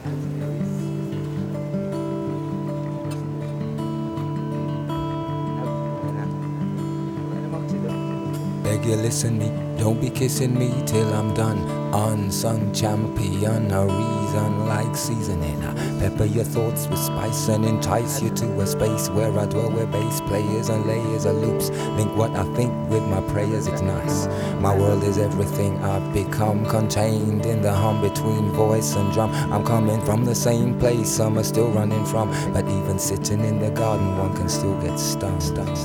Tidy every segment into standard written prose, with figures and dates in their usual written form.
Beg you listen me, don't be kissing me till I'm done. Unsung champion, a reason like seasoning. I pepper your thoughts with spice and entice you to a space where I dwell, where bass players and layers of loops link what I think with my prayers. It's nice. My world is everything I've become, contained in the hum between voice and drum. I'm coming from the same place some are still running from, but even sitting in the garden one can still get stung.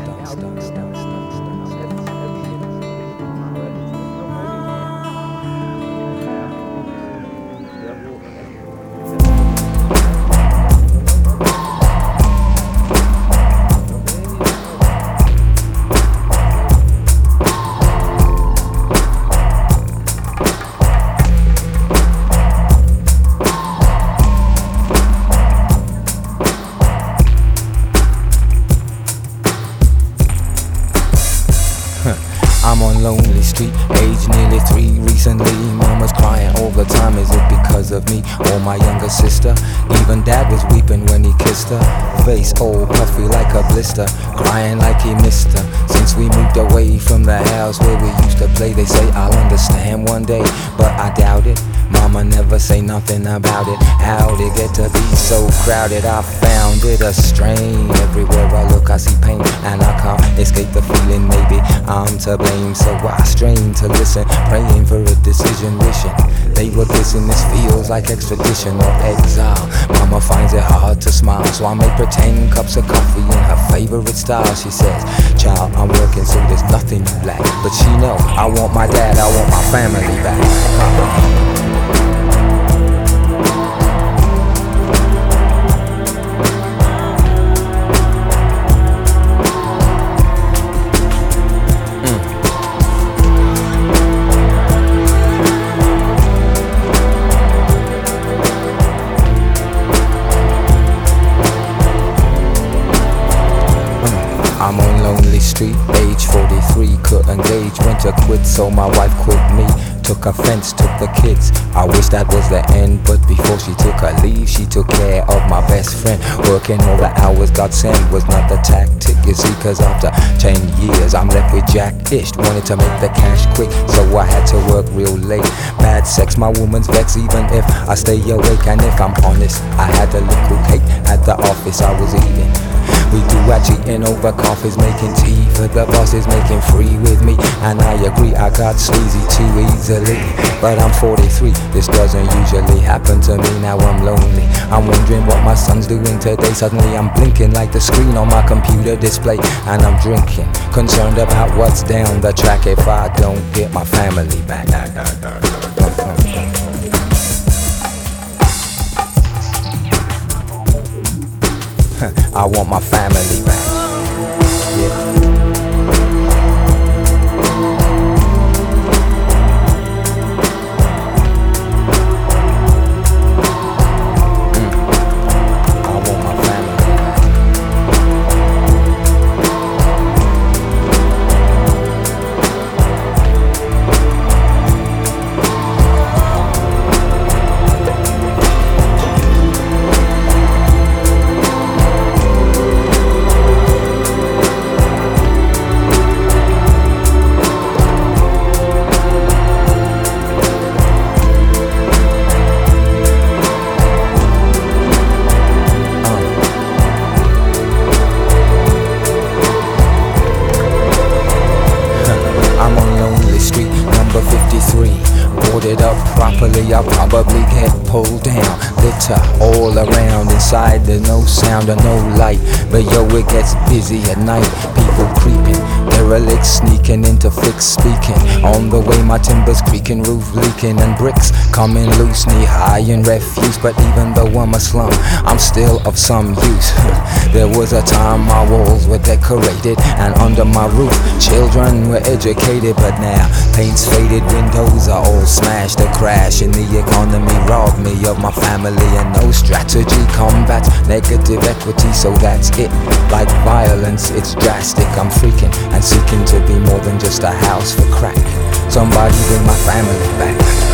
I'm on lonely street, age nearly 3 recently. Mama's crying all the time, is it because of me or my younger sister? Even dad was weeping when he kissed her. Face all puffy like a blister, crying like he missed her. Since we moved away from the house where we used to play, they say I'll understand one day, but I doubt it. Mama never say nothing about it. How'd it get to be so crowded? I found it a strain. Everywhere I look I see pain, and I can't escape the feeling maybe I'm to blame. So I strain to listen, praying for a decision, wishing they were kissing. This feels like extradition or exile. Mama finds it hard to smile, so I make pretend cups of coffee in her favorite style. She says, child, I'm working so there's nothing you lack, but she know I want my dad, I want my family back. I'm on lonely street, age 43, couldn't gauge when to quit, so my wife quit me. Took offense, took the kids, I wish that was the end, but before she took her leave, she took care of my best friend. Working all the hours God sent was not the tactic, you see, cause after 10 years I'm left with Jack-ish. Wanted to make the cash quick, so I had to work real late. Bad sex, my woman's vex, even if I stay awake. And if I'm honest, I had a little cake at the office I was eating. We do actually in over coffees, making tea for the bosses, making free with me. And I agree, I got sleazy too easily. But I'm 43, this doesn't usually happen to me. Now I'm lonely, I'm wondering what my son's doing today. Suddenly I'm blinking like the screen on my computer display. And I'm drinking, concerned about what's down the track if I don't get my family back. I want my family back. Yeah. Boarded up properly, I'll probably get pulled down. Litter all around, inside there's no sound or no light. But yo, it gets busy at night, people creeping, derelicts sneaking into fixed speaking. On the way my timber's creaking, roof leaking, and bricks coming loose, knee high in refuse. But even though I'm a slum, I'm still of some use. There was a time my walls were decorated, and under my roof children were educated. But now paint's faded, windows are all smashed. A crash in the economy robbed me of my family, and no strategy combats negative equity. So that's it, like violence, it's drastic. I'm freaking and seeking to be more than just a house for crack. Somebody bring my family back.